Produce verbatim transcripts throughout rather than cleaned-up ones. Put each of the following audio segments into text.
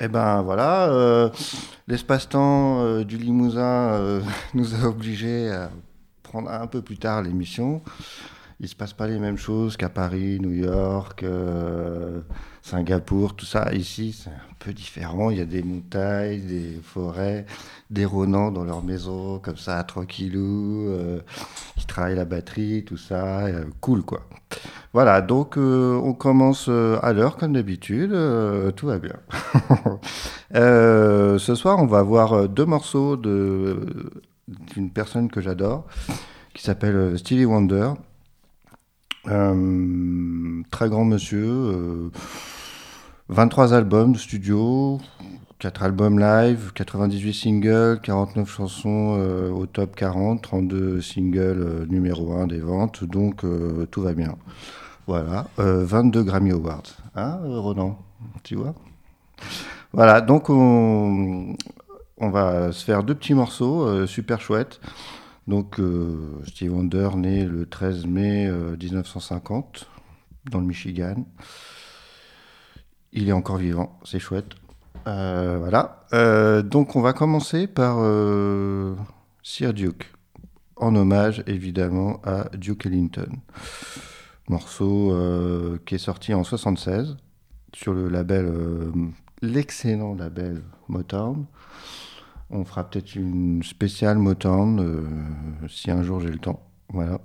Eh ben voilà, euh, l'espace-temps euh, du Limousin euh, nous a obligés à prendre un peu plus tard l'émission. Il se passe pas les mêmes choses qu'à Paris, New York, euh, Singapour, tout ça. Ici, c'est un peu différent. Il y a des montagnes, des forêts, des Ronans dans leur maison, comme ça, tranquillou, euh, qui travaillent la batterie, tout ça. Euh, cool, quoi. Voilà, donc euh, on commence euh, à l'heure, comme d'habitude. Euh, tout va bien. Euh, ce soir, on va voir euh, deux morceaux de, d'une personne que j'adore, qui s'appelle euh, Stevie Wonder. Euh, très grand monsieur, euh, vingt-trois albums de studio, quatre albums live, quatre-vingt-dix-huit singles, quarante-neuf chansons euh, au top quarante, trente-deux singles euh, numéro un des ventes, donc euh, tout va bien. Voilà, euh, vingt-deux Grammy Awards, hein euh, Ronan, tu vois? Voilà, donc on, on va se faire deux petits morceaux euh, super chouettes. Donc, euh, Stevie Wonder, né le treize mai euh, dix-neuf cent cinquante, dans le Michigan. Il est encore vivant, c'est chouette. Euh, voilà. Euh, donc, on va commencer par euh, Sir Duke, en hommage évidemment à Duke Ellington. Morceau euh, qui est sorti en soixante-seize sur le label, euh, l'excellent label Motown. On fera peut-être une spéciale Motown euh, si un jour j'ai le temps. Voilà.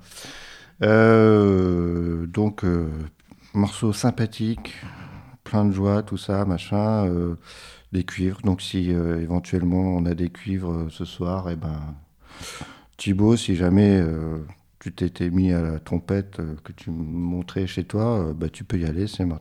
Euh, donc, euh, morceau sympathique, plein de joie, tout ça, machin. Euh, des cuivres. Donc, si euh, éventuellement on a des cuivres euh, ce soir, eh ben, Thibaut, si jamais euh, tu t'étais mis à la trompette euh, que tu me montrais chez toi, euh, bah, tu peux y aller, c'est maintenant.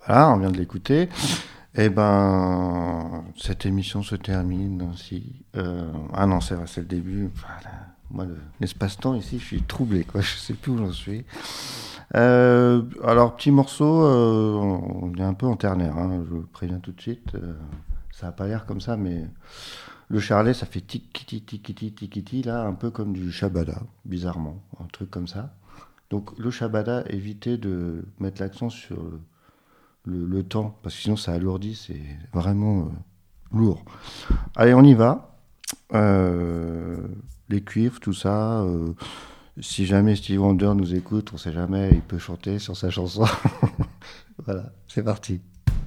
Voilà, on vient de l'écouter. Eh ben, cette émission se termine ainsi. Euh, ah non, c'est vrai, c'est le début. Voilà. Moi, le- l'espace-temps ici, je suis troublé, quoi. Je sais plus où j'en suis. Euh, alors, petit morceau, euh, on est un peu en ternaire, hein, je vous préviens tout de suite. Euh, ça n'a pas l'air comme ça, mais le charlet, ça fait tic-tiki, tic-tiki, tic-tiki, là, un peu comme du shabada, bizarrement, un truc comme ça. Donc, le shabada, évitez de mettre l'accent sur le, le temps, parce que sinon ça alourdit, c'est vraiment euh, lourd. Allez, on y va. Euh, les cuivres, tout ça. Euh, si jamais Stevie Wonder nous écoute, on sait jamais, il peut chanter sur sa chanson. Voilà, c'est parti.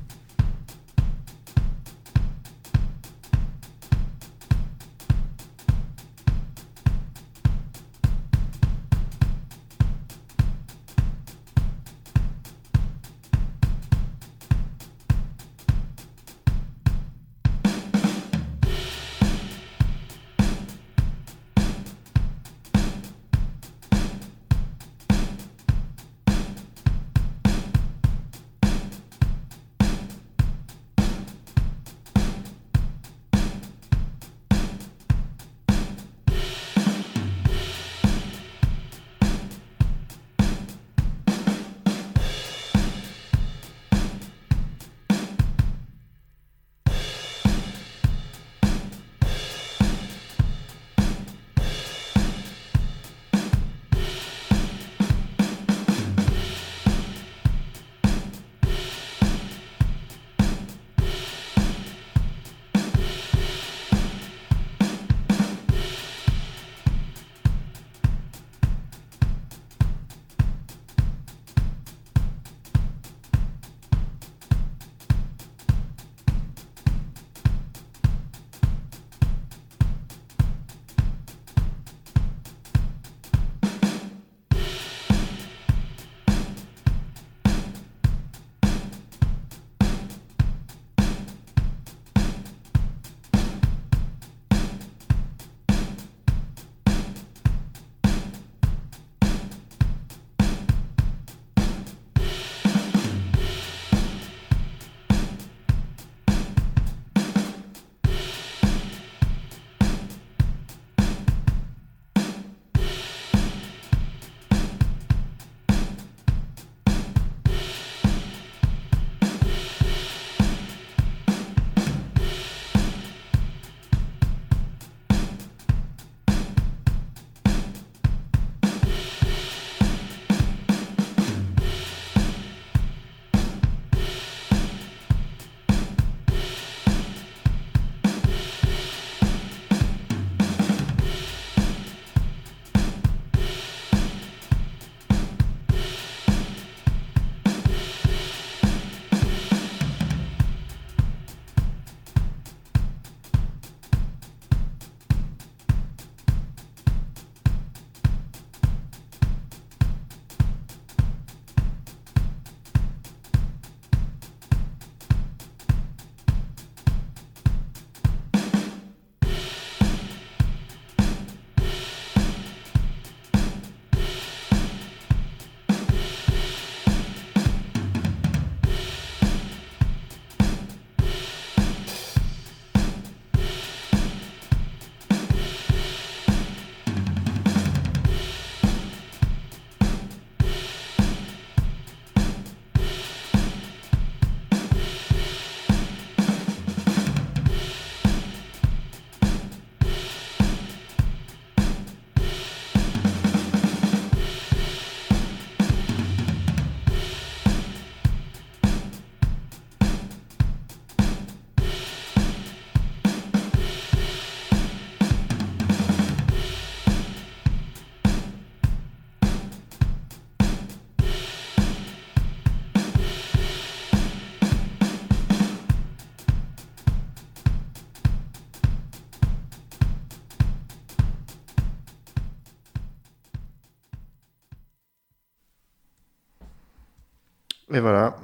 Et voilà,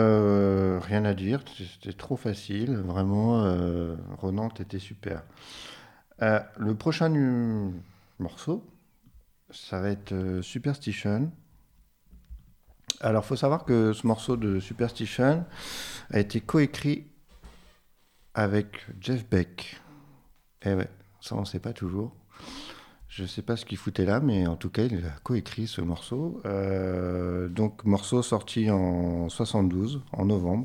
euh, rien à dire, c'était trop facile, vraiment, euh, Ronan, t'étais super. Euh, le prochain nu- morceau, ça va être euh, Superstition. Alors, il faut savoir que ce morceau de Superstition a été coécrit avec Jeff Beck. Eh ouais, ça on ne sait pas toujours. Je ne sais pas ce qu'il foutait là, mais en tout cas, il a coécrit ce morceau. Euh, donc, morceau sorti en soixante-douze, en novembre.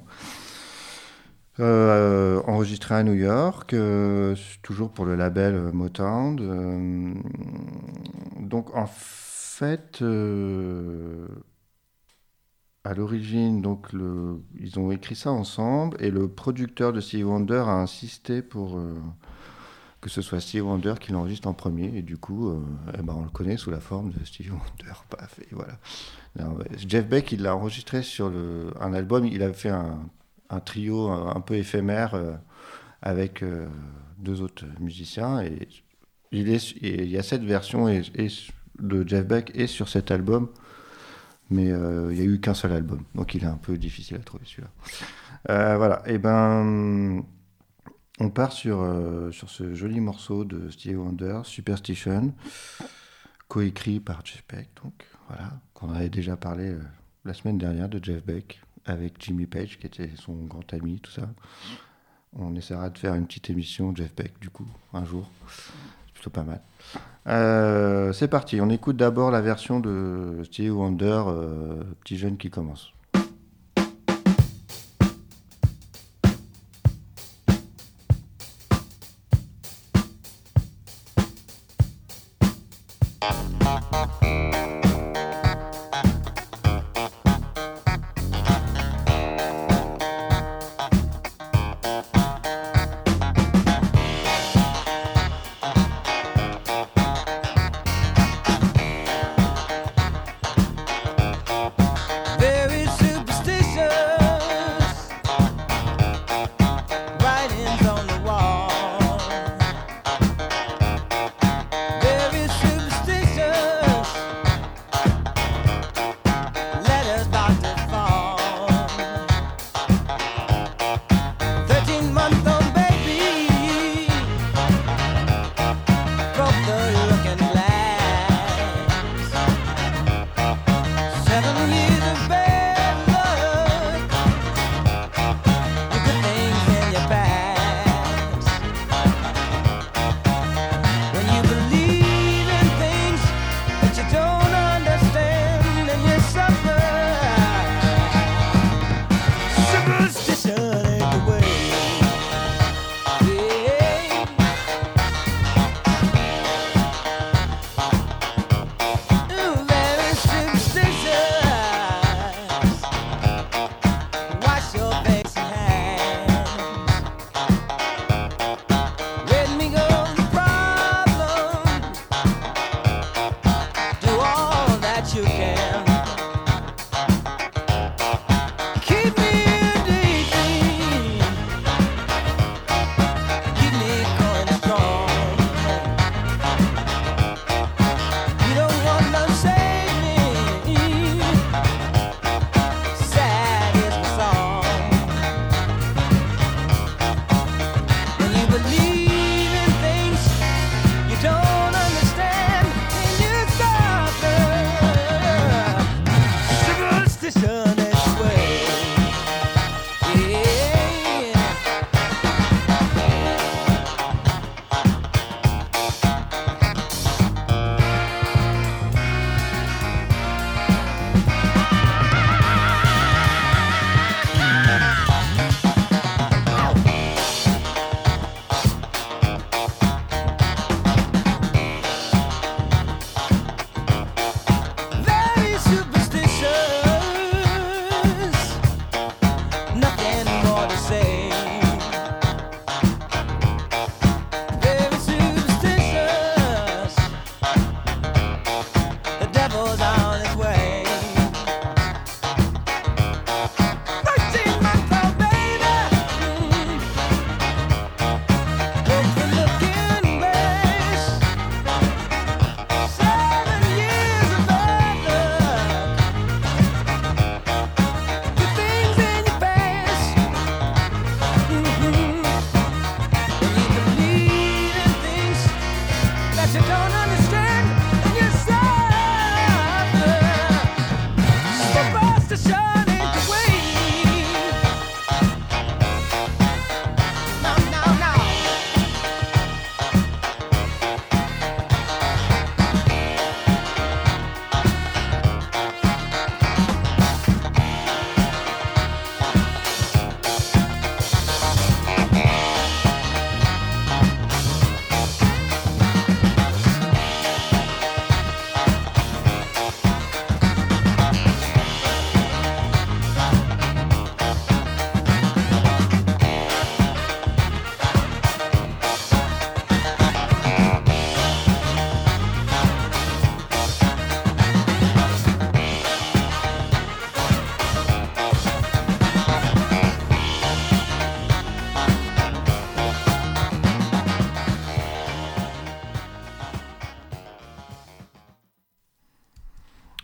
Euh, enregistré à New York, euh, toujours pour le label Motown. Euh, donc, en fait, euh, à l'origine, donc le, ils ont écrit ça ensemble, et le producteur de Stevie Wonder a insisté pour euh, que ce soit Stevie Wonder qui l'enregistre en premier, et du coup, euh, eh ben, on le connaît sous la forme de Stevie Wonder. Paf, et voilà. Alors, Jeff Beck, il l'a enregistré sur le, un album, il a fait un, un trio un, un peu éphémère euh, avec euh, deux autres musiciens, et il, est, et il y a cette version et, et de Jeff Beck est sur cet album, mais euh, il n'y a eu qu'un seul album, donc il est un peu difficile à trouver celui-là. Euh, voilà, et ben on part sur, euh, sur ce joli morceau de Stevie Wonder, Superstition, coécrit par Jeff Beck, donc voilà, qu'on avait déjà parlé euh, la semaine dernière de Jeff Beck avec Jimmy Page, qui était son grand ami, tout ça. On essaiera de faire une petite émission Jeff Beck, du coup, un jour. C'est plutôt pas mal. Euh, c'est parti, on écoute d'abord la version de Stevie Wonder, euh, petit jeune qui commence. Very superstitious.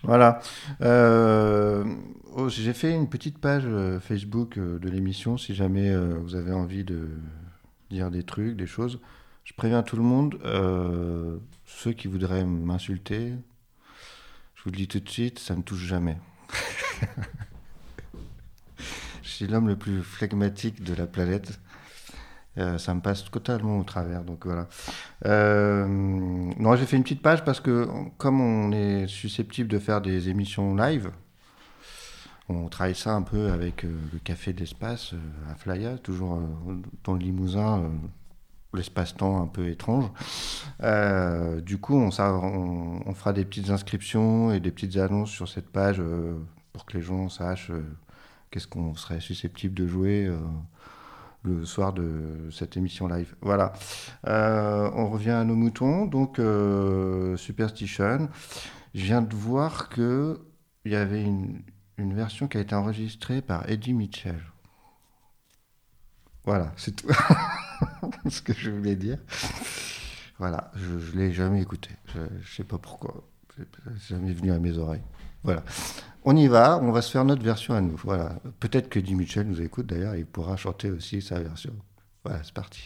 Voilà. Euh, oh, j'ai fait une petite page euh, Facebook euh, de l'émission si jamais euh, vous avez envie de dire des trucs, des choses. Je préviens tout le monde, euh, ceux qui voudraient m'insulter, je vous le dis tout de suite, ça ne touche jamais. Je suis l'homme le plus phlegmatique de la planète. Euh, ça me passe totalement au travers, donc voilà. Euh, non, j'ai fait une petite page parce que comme on est susceptible de faire des émissions live, on travaille ça un peu avec euh, le Café de l'Espace euh, à Flaya, toujours euh, dans le Limousin, euh, l'espace-temps un peu étrange. Euh, du coup, on, ça, on, on fera des petites inscriptions et des petites annonces sur cette page euh, pour que les gens sachent euh, qu'est-ce qu'on serait susceptible de jouer euh, le soir de cette émission live. Voilà. Euh, on revient à nos moutons. Donc, euh, Superstition. Je viens de voir que il y avait une, une version qui a été enregistrée par Eddie Mitchell. Voilà, c'est tout ce que je voulais dire. Voilà, je ne l'ai jamais écouté. Je ne sais pas pourquoi. C'est jamais venu à mes oreilles. Voilà. On y va, on va se faire notre version à nous. Voilà. Peut-être que Eddie Mitchell nous écoute d'ailleurs, il pourra chanter aussi sa version. Voilà, c'est parti.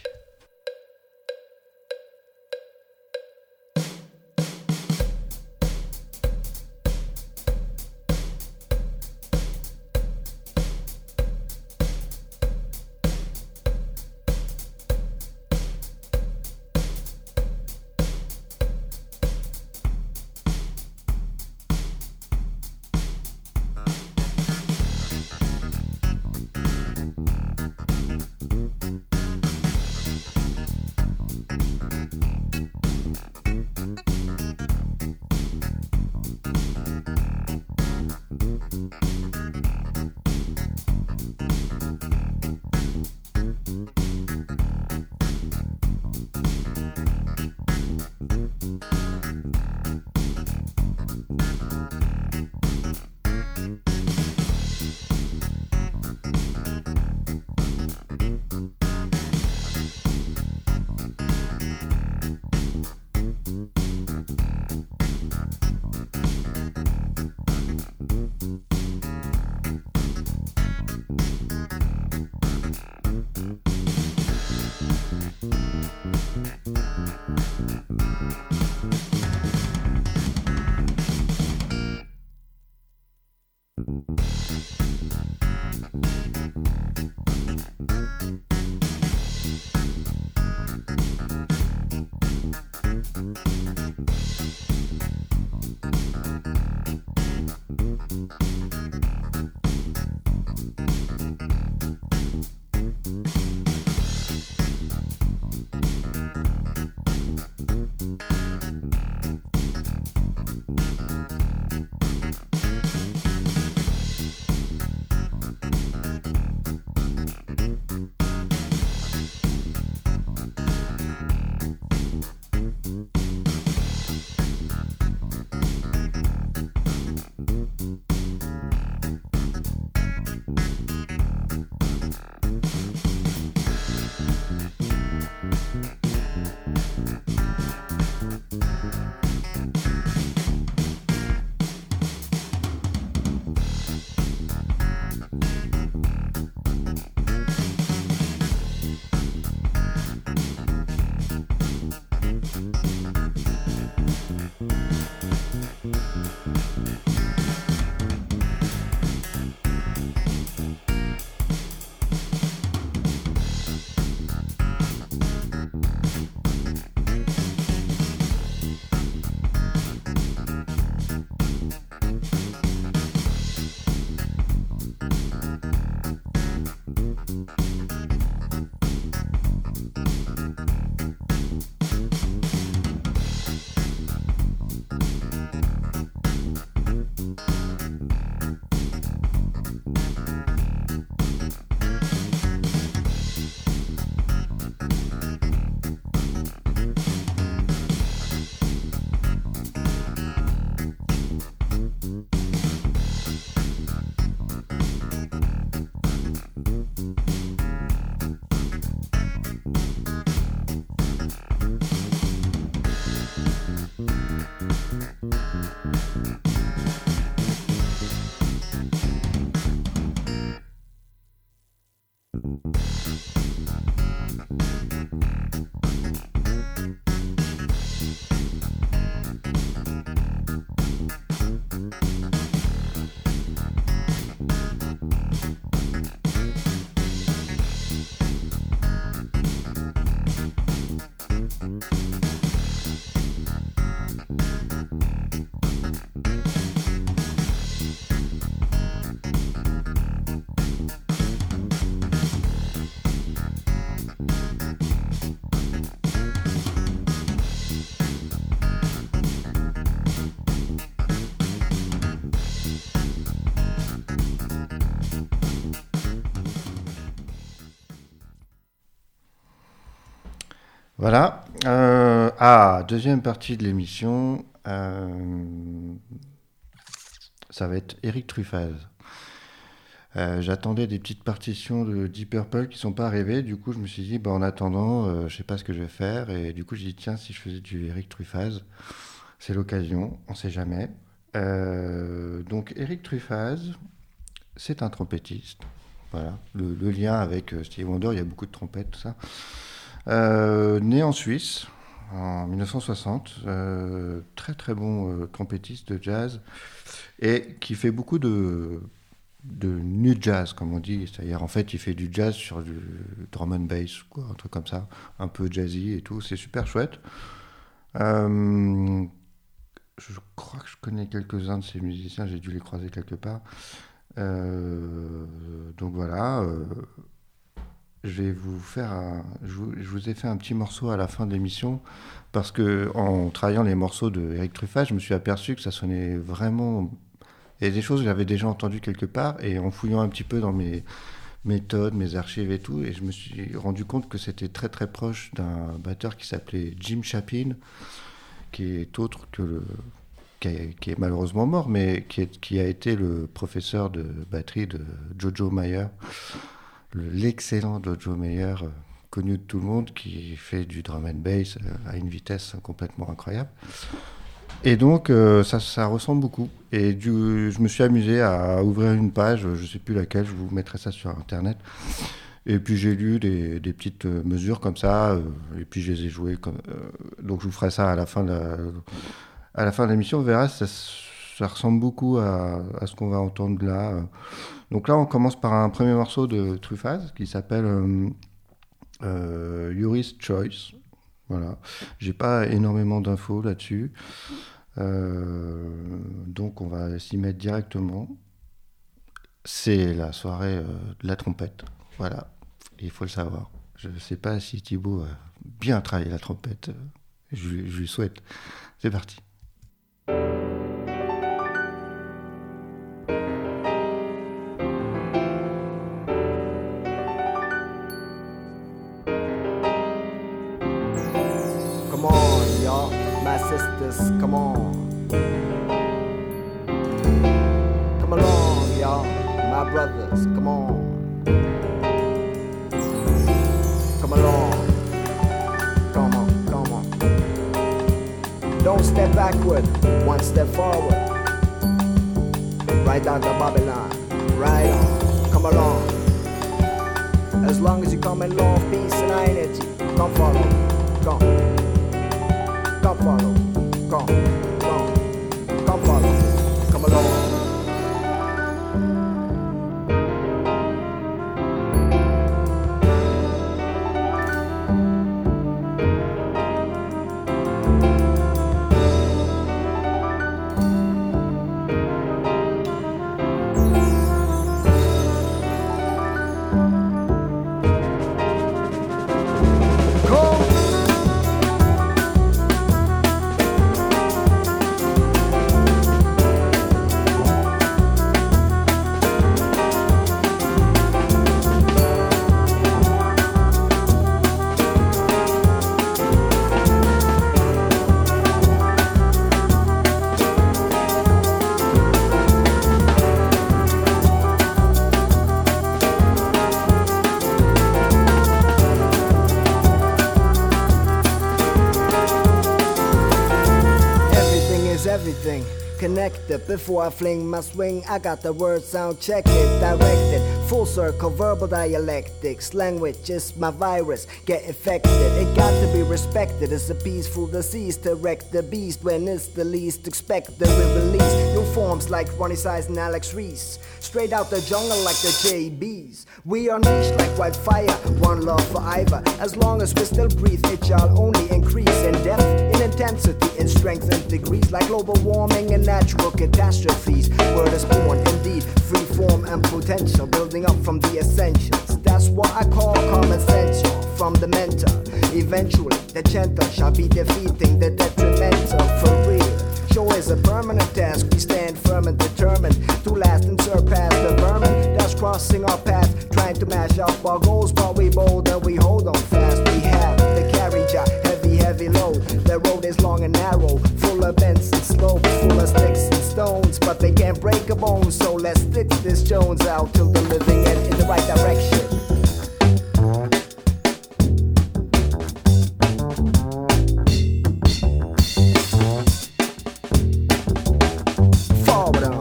Voilà. Euh, ah, deuxième partie de l'émission. Euh, ça va être Eric Truffaz. Euh, j'attendais des petites partitions de Deep Purple qui ne sont pas arrivées. Du coup, je me suis dit, bah, en attendant, euh, je ne sais pas ce que je vais faire. Et du coup, j'ai dit, tiens, si je faisais du Eric Truffaz, c'est l'occasion, on ne sait jamais. Euh, donc, Eric Truffaz, c'est un trompettiste. Voilà. Le, le lien avec euh, Stevie Wonder, il y a beaucoup de trompettes, tout ça. Euh, né en Suisse en dix-neuf cent soixante, euh, très très bon euh, trompettiste de jazz et qui fait beaucoup de, de nu jazz, comme on dit. C'est-à-dire, en fait, il fait du jazz sur du drum and bass, quoi, un truc comme ça, un peu jazzy et tout. C'est super chouette. Euh, je crois que je connais quelques-uns de ces musiciens, j'ai dû les croiser quelque part. Euh, donc voilà. Euh, je vais vous faire un, je, vous, je vous ai fait un petit morceau à la fin de l'émission parce que en travaillant les morceaux de Eric Truffaz, je me suis aperçu que ça sonnait vraiment. Il y a des choses que j'avais déjà entendues quelque part et en fouillant un petit peu dans mes méthodes, mes archives et tout, et je me suis rendu compte que c'était très très proche d'un batteur qui s'appelait Jim Chapin, qui est autre que le Qui, est, qui est malheureusement mort, mais qui, est, qui a été le professeur de batterie de Jojo Mayer, le, l'excellent Jojo Mayer, euh, connu de tout le monde, qui fait du drum and bass euh, à une vitesse complètement incroyable. Et donc, euh, ça, ça ressemble beaucoup. Et du, je me suis amusé à ouvrir une page, je ne sais plus laquelle, je vous mettrai ça sur Internet. Et puis j'ai lu des, des petites mesures comme ça, euh, et puis je les ai jouées. Comme, euh, donc je vous ferai ça à la fin de la... À la fin de l'émission, on verra, ça, ça ressemble beaucoup à, à ce qu'on va entendre là. Donc là, on commence par un premier morceau de Truffaz qui s'appelle euh, euh, Yuri's Choice. Voilà. J'ai pas énormément d'infos là-dessus. Euh, donc on va s'y mettre directement. C'est la soirée euh, de la trompette. Voilà. Il faut le savoir. Je ne sais pas si Thibaut a bien travaillé la trompette. Je, je lui souhaite. C'est parti. Come on, y'all, my sisters, come on. Come along, y'all, my brothers, come on. Come along, come on, come on. Don't step backward, one step forward. Right down to Babylon, right on, come along. As long as you come in love, peace and unity, come follow, come. Come follow, come, come, come follow, come along. Connected before I fling my swing. I got the word sound check it, directed. Full circle, verbal dialectics. Language is my virus, get infected. It got to be respected. It's a peaceful disease to wreck the beast when it's the least expected. We release new forms like Ronnie Size and Alex Reese. Straight out the jungle like the J Bs. We unleash like wildfire, one love forever. As long as we still breathe, it shall only increase in depth, in intensity, in strength and degrees. Like global warming and natural catastrophes. Word is born indeed, free form and potential, building up from the essentials. That's what I call common sense, from the mental. Eventually, the gentle shall be defeating the detrimental for real. Show is a permanent task, we stand firm and determined to last and surpass the vermin that's crossing our path, trying to mash up our goals, but we bold and we hold on fast. We have the carriage, Jones out till the living end in the right direction. Forward on.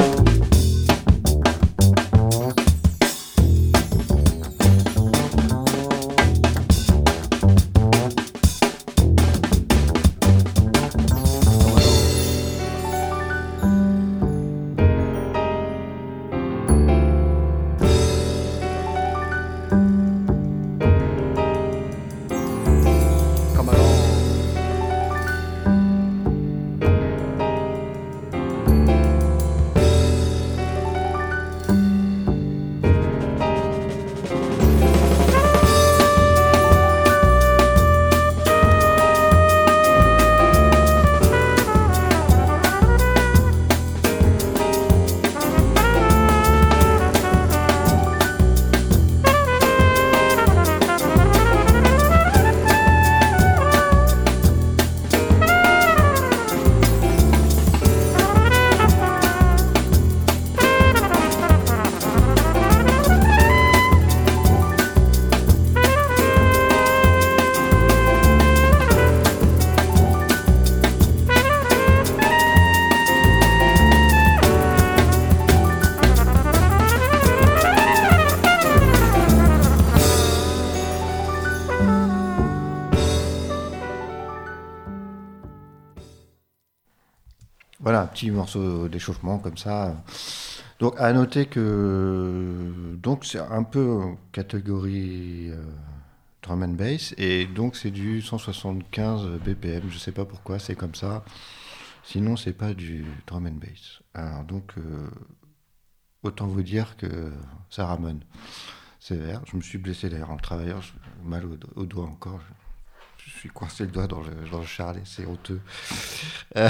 Voilà, un petit morceau d'échauffement comme ça. Donc, à noter que donc c'est un peu catégorie euh, drum and bass, et donc c'est du cent soixante-quinze B P M. Je sais pas pourquoi, c'est comme ça. Sinon, c'est pas du drum and bass. Alors, donc, euh, autant vous dire que ça ramène sévère. Je me suis blessé d'ailleurs en travaillant, j'ai mal au, au doigt encore. Je, je suis coincé le doigt dans le, dans le charlet, c'est honteux. Euh,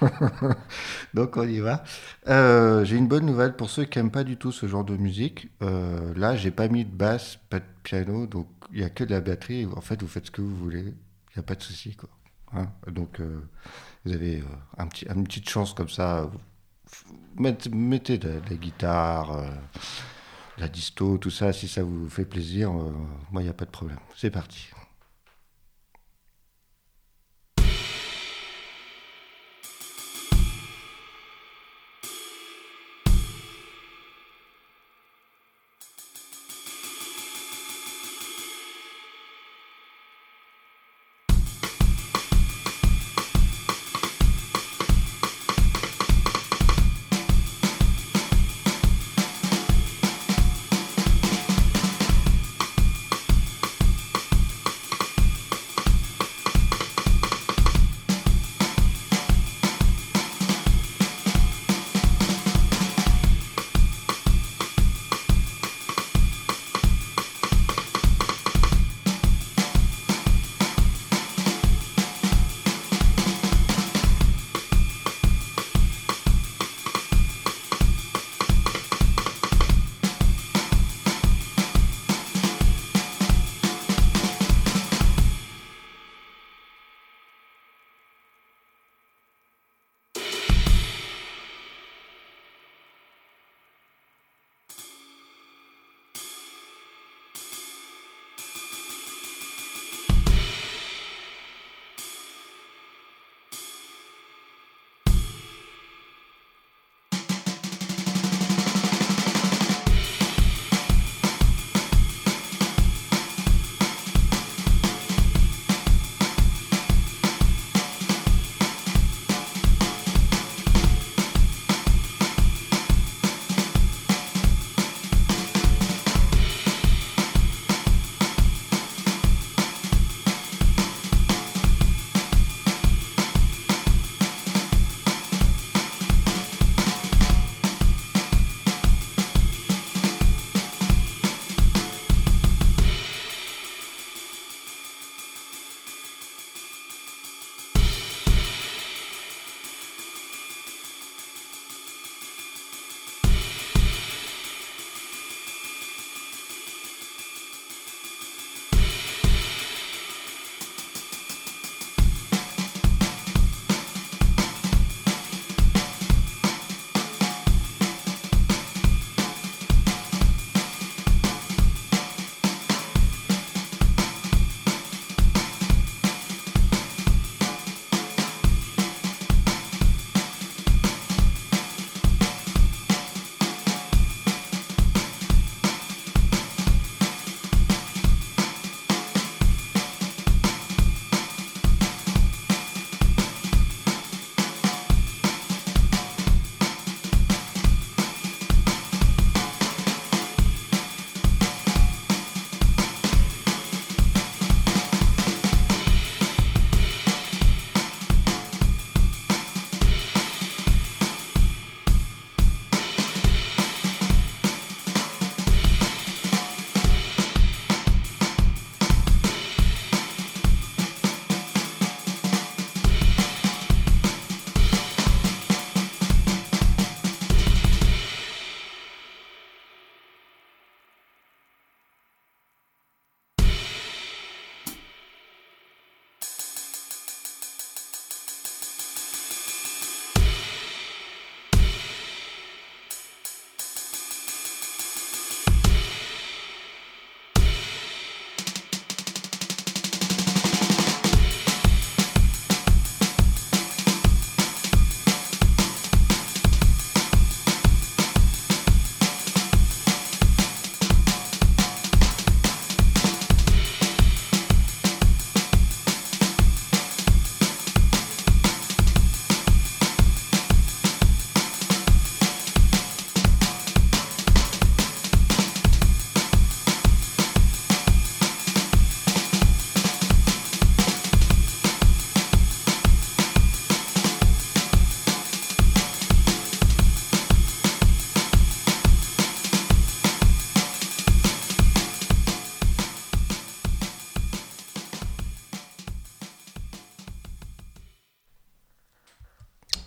donc on y va. Euh, j'ai une bonne nouvelle pour ceux qui n'aiment pas du tout ce genre de musique. Euh, là, j'ai pas mis de basse, pas de piano, donc il n'y a que de la batterie. En fait, vous faites ce que vous voulez, il n'y a pas de souci, quoi. Hein, donc euh, vous avez euh, un petit, une petite chance comme ça. Mettez, mettez de, de la guitare, euh, de la disto, tout ça, si ça vous fait plaisir. Euh, moi, il n'y a pas de problème. C'est parti.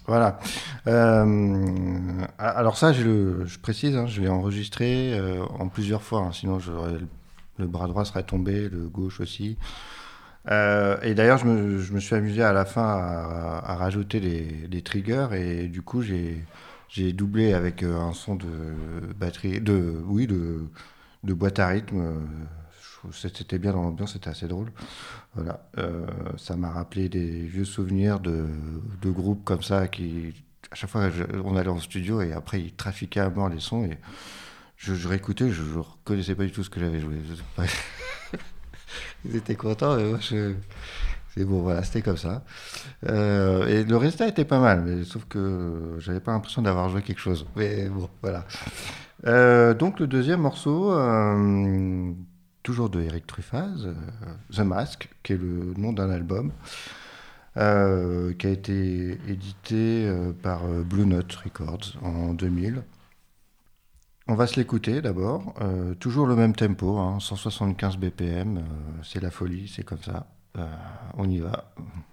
Voilà. Euh, alors ça, je, le, je précise, hein, je l'ai enregistré euh, en plusieurs fois, hein, sinon j'aurais, le, le bras droit serait tombé, le gauche aussi. Euh, et d'ailleurs, je me, je me suis amusé à la fin à, à rajouter les, les triggers et du coup, j'ai, j'ai doublé avec un son de batterie, de, oui, de, de boîte à rythme. C'était bien dans l'ambiance, c'était assez drôle. Voilà, euh, ça m'a rappelé des vieux souvenirs de, de groupes comme ça qui, à chaque fois, je, on allait en studio et après ils trafiquaient à mort les sons et je, je réécoutais, je, je reconnaissais pas du tout ce que j'avais joué. Ils étaient contents, mais moi je. C'est bon, voilà, c'était comme ça. Euh, et le résultat était pas mal, mais sauf que j'avais pas l'impression d'avoir joué quelque chose. Mais bon, voilà. Euh, donc le deuxième morceau. Euh, Toujours de Eric Truffaz, euh, The Mask, qui est le nom d'un album, euh, qui a été édité euh, par euh, Blue Note Records en deux mille. On va se l'écouter d'abord. Euh, toujours le même tempo, hein, cent soixante-quinze B P M, euh, c'est la folie, c'est comme ça. Euh, on y va.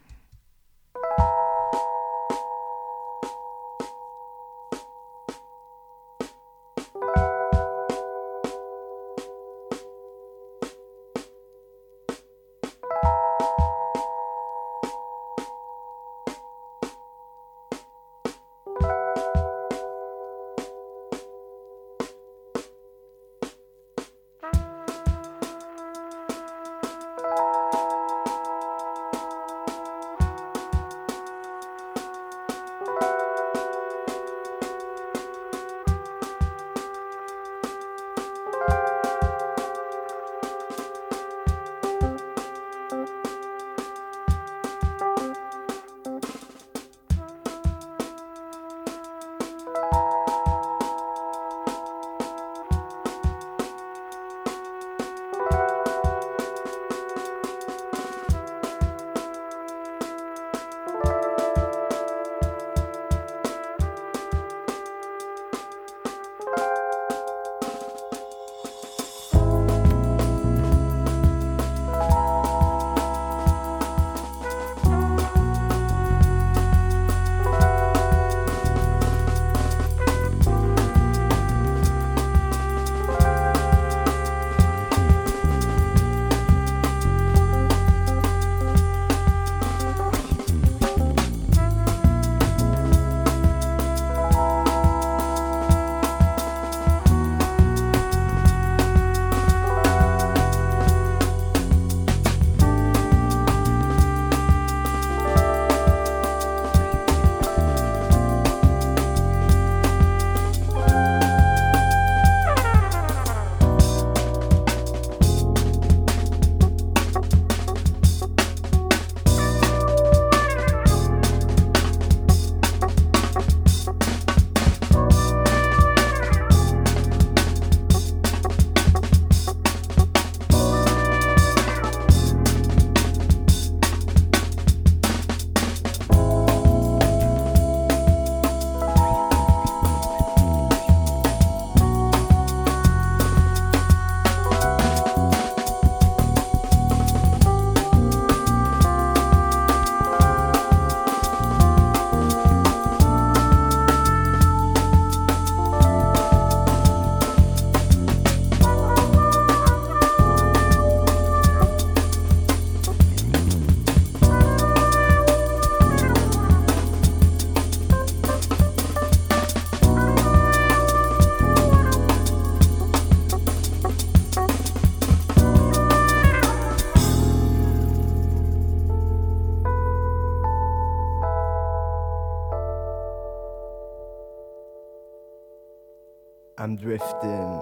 I'm drifting,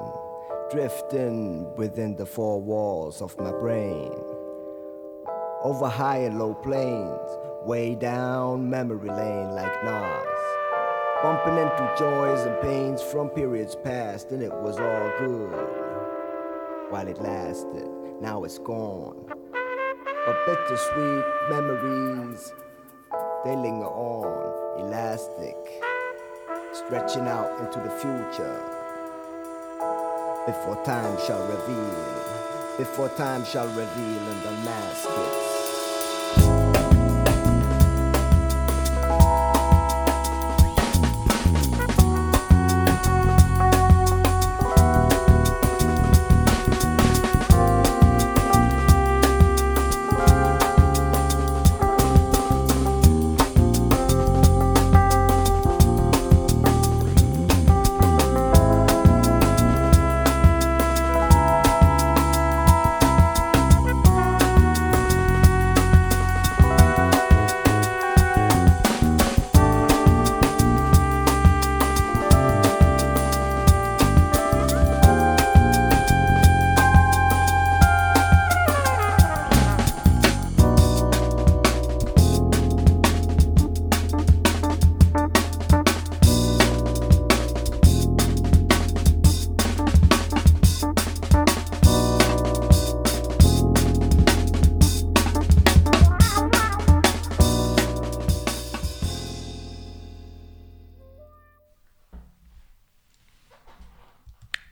drifting within the four walls of my brain. Over high and low plains, way down memory lane like Nas. Bumping into joys and pains from periods past, and it was all good while it lasted. Now it's gone. But bittersweet memories, they linger on, elastic, stretching out into the future. Before time shall reveal, before time shall reveal and unmask it.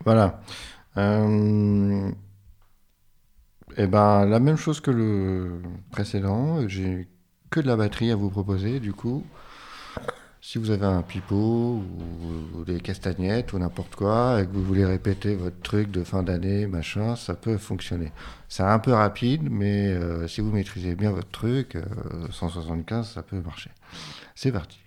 Voilà. Euh, et ben, la même chose que le précédent. J'ai que de la batterie à vous proposer, du coup. Si vous avez un pipeau ou, ou des castagnettes ou n'importe quoi et que vous voulez répéter votre truc de fin d'année, machin, ça peut fonctionner. C'est un peu rapide, mais euh, si vous maîtrisez bien votre truc, euh, cent soixante-quinze, ça peut marcher. C'est parti.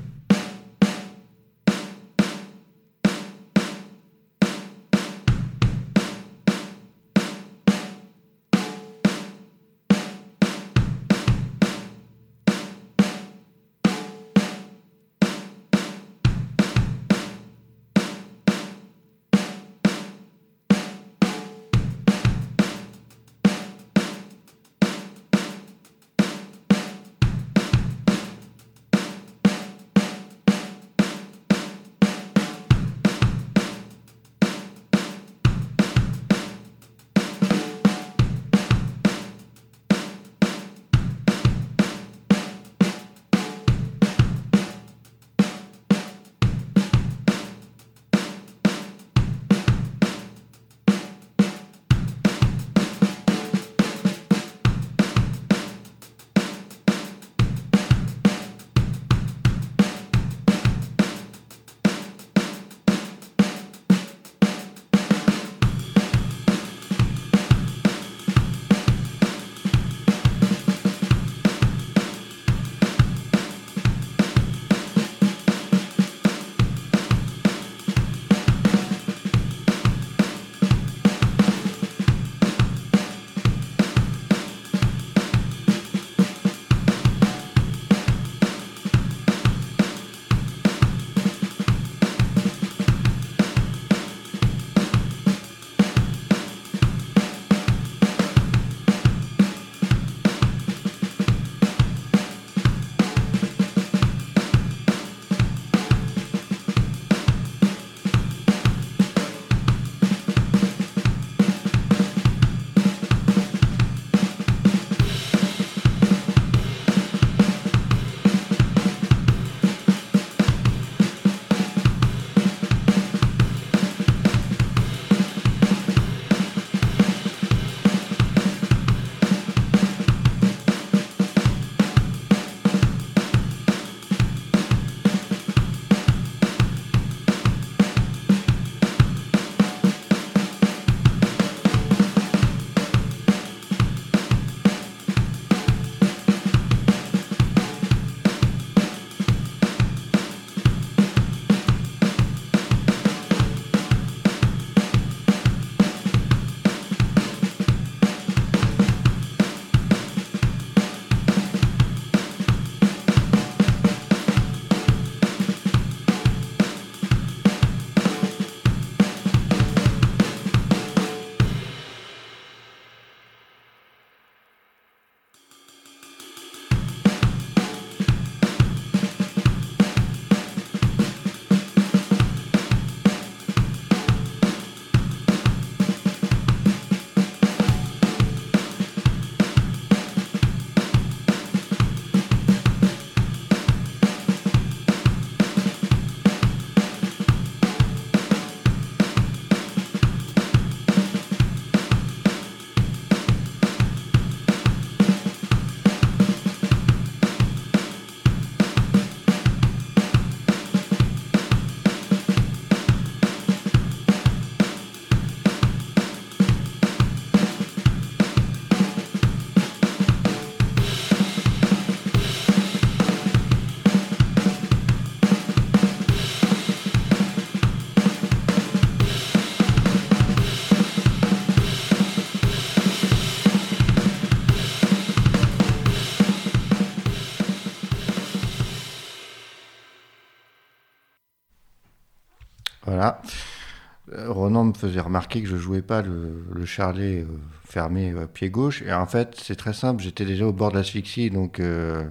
Voilà. Euh, Ronan me faisait remarquer que je jouais pas le, le charlet euh, fermé euh, pied gauche. Et en fait, c'est très simple, j'étais déjà au bord de l'asphyxie. Donc, euh,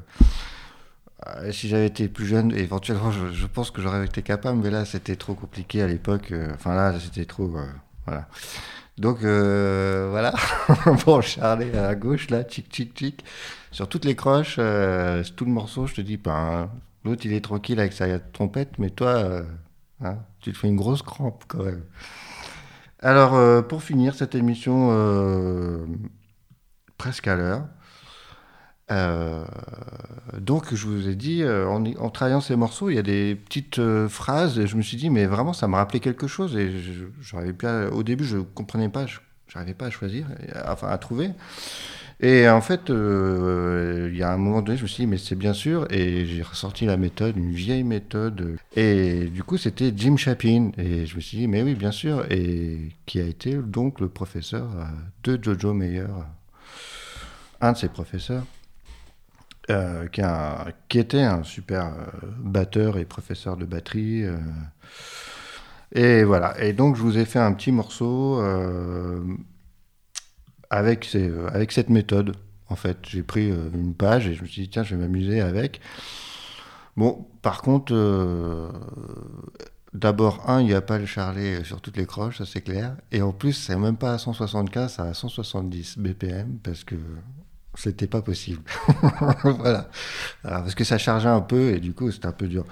euh, si j'avais été plus jeune, éventuellement, je, je pense que j'aurais été capable. Mais là, c'était trop compliqué à l'époque. euh, Enfin, là, c'était trop. euh, voilà. Donc, euh, voilà. Bon, charlet à gauche, là, tchic, tchic, tchic. Sur toutes les croches, euh, tout le morceau, je te dis, ben, l'autre, il est tranquille avec sa trompette. Mais toi, euh, hein, tu te fais une grosse crampe quand même. Alors, euh, pour finir cette émission euh, presque à l'heure, euh, donc je vous ai dit, euh, en, en travaillant ces morceaux, il y a des petites euh, phrases, et je me suis dit, mais vraiment, ça me rappelait quelque chose, et je, j'arrivais pas, au début, je comprenais pas, je, j'arrivais pas à choisir, et à- enfin à trouver. Et en fait, euh, il y a un moment donné, je me suis dit, mais c'est bien sûr, et j'ai ressorti la méthode, une vieille méthode. Et du coup, c'était Jim Chapin. Et je me suis dit, mais oui, bien sûr, et qui a été donc le professeur euh, de Jojo Mayer, un de ses professeurs, euh, qui, a- qui était un super euh, batteur et professeur de batterie. euh. Et voilà. Et donc, je vous ai fait un petit morceau. euh, avec, ces, euh, avec cette méthode. En fait, j'ai pris euh, une page et je me suis dit, tiens, je vais m'amuser avec. Bon, par contre, euh, d'abord, un, il n'y a pas le charlet sur toutes les croches, ça c'est clair. Et en plus, c'est même pas à cent soixante-quinze, c'est à cent soixante-dix B P M parce que c'était pas possible. Voilà. Alors, parce que ça chargeait un peu et du coup, c'était un peu dur.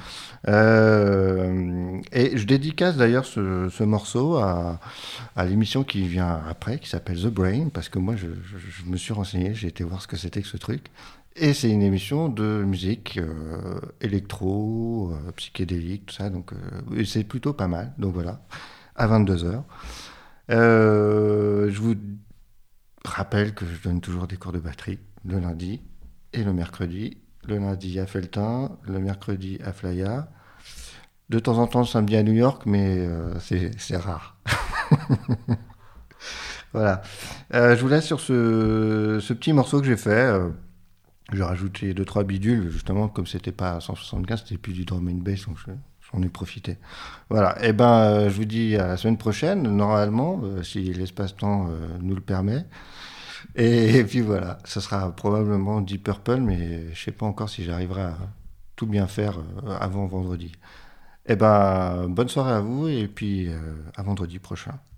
Euh, et je dédicace d'ailleurs ce, ce morceau à, à l'émission qui vient après, qui s'appelle The Brain, parce que moi, je, je- je me suis renseigné, j'ai été voir ce que c'était que ce truc. Et c'est une émission de musique euh, électro, euh, psychédélique, tout ça, donc euh, et c'est plutôt pas mal. Donc voilà, à vingt-deux heures. Euh, je vous rappelle que je donne toujours des cours de batterie le lundi et le mercredi. Le lundi à Feltin, le mercredi à Flaya. De temps en temps le samedi à New York, mais euh, c'est c'est rare. Voilà. Euh, je vous laisse sur ce, ce petit morceau que j'ai fait. Euh, j'ai rajouté deux trois bidules, justement, comme c'était pas à cent soixante-quinze, c'était plus du drum and bass, donc je- j'en ai profité. Voilà. Et ben, euh, je vous dis à la semaine prochaine, normalement, euh, si l'espace-temps euh, nous le permet. Et, et puis voilà, ce sera probablement Deep Purple, mais je sais pas encore si j'arriverai à tout bien faire euh, avant vendredi. Eh ben, bonne soirée à vous et puis euh, à vendredi prochain.